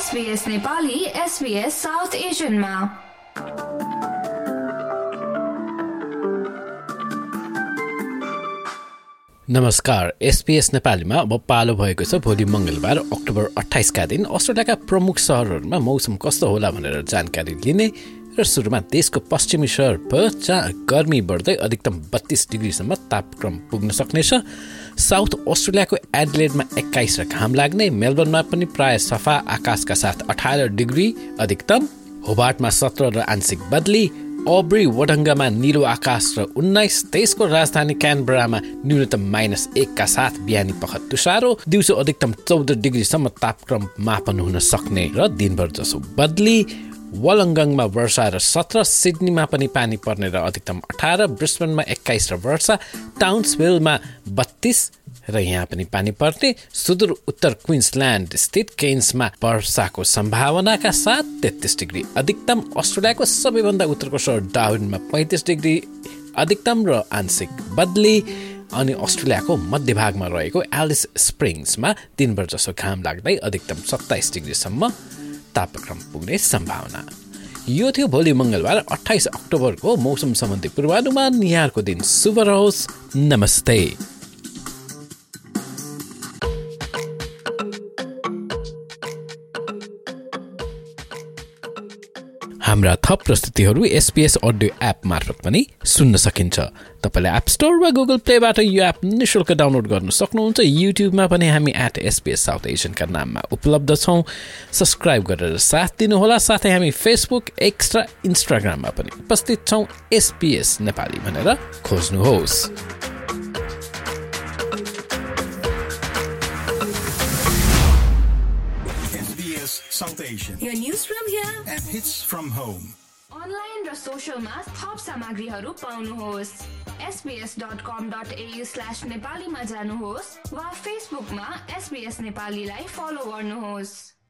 SBS Nepali SBS south एसियनमा। नमस्कार, SBS नेपालीमा अब पालो भएको छ भोलि मंगलबार अक्टोबर 28 का दिन अस्ट्रेलियाका प्रमुख शहरहरूमा मौसम कस्तो होला भनेर जानकारी लिने र सुरुमा देशको पश्चिमी शहर पर्थ जहाँ गर्मी बढ्दै अधिकतम 32 डिग्रीसम्म तापक्रम पुग्न सक्नेछ। साउथ अस्ट्रेलियाको एडिलेडमा 21 र घाम लाग्ने, मेलबर्नमा पनि प्राय सफा आकाशका साथ 18 डिग्री अधिकतम, होबार्टमा 17 र आंशिक बदली, ओब्री वडंगामा नीलो आकाश र 19, देशको राजधानी क्यानबरामा न्यूनतम -1 का साथ बिहानी पख तुषारो, दिउँसो अधिकतम 14 डिग्रीसम्म तापक्रम मापन हुन सक्ने र दिनभर जसो बदली, वलंगङमा वर्षा र 17, सिडनीमा पनि पानी पर्ने र अधिकतम 18, ब्रिस्बेनमा 21 र वर्षा, टाउन्सभिलमा 32 र यहाँ पनि पानी पर्ने, सुदूर उत्तर क्वीन्सल्यान्ड स्थित केन्समा वर्षाको सम्भावनाका साथ 33 डिग्री अधिकतम, अस्ट्रेलियाको सबैभन्दा उत्तरको शहर डार्विनमा 35 डिग्री अधिकतम र आंशिक बदली, अनि अस्ट्रेलियाको मध्यभागमा रहेको एलिस स्प्रिङ्समा दिनभर जसो घाम लाग्दै अधिकतम 27 डिग्रीसम्म तापक्रम पुग्ने सम्भावना। यो थियो भोलि मंगलबार 28 अक्टोबरको मौसम सम्बन्धी पूर्वानुमान। यहाँको दिन शुभ रहोस्। नमस्ते। हाम्रा थप प्रस्तुतिहरू SBS अडियो एप मार्फत पनि सुन्न सकिन्छ। तपाईले एप स्टोर वा गुगल प्लेबाट यो एप निशुल्क डाउनलोड गर्न सक्नुहुन्छ। युट्युबमा पनि हामी @SBS साउथ एसियन का नाममा उपलब्ध छौं। सब्स्क्राइब गरेर साथ दिनुहोला। साथै हामी फेसबुक, एक्स र इन्स्टाग्राममा पनि उपस्थित छौं। SBS नेपाली भनेर खोज्नुहोस्। South Asian. Your news from here And hits from home. Online र सोशलमा थप सामग्रीहरू पाउनुहोस्। sbs.com.au/नेपालीमा जानुहोस् वा फेसबुकमा SBS नेपालीलाई फलो गर्नुहोस्।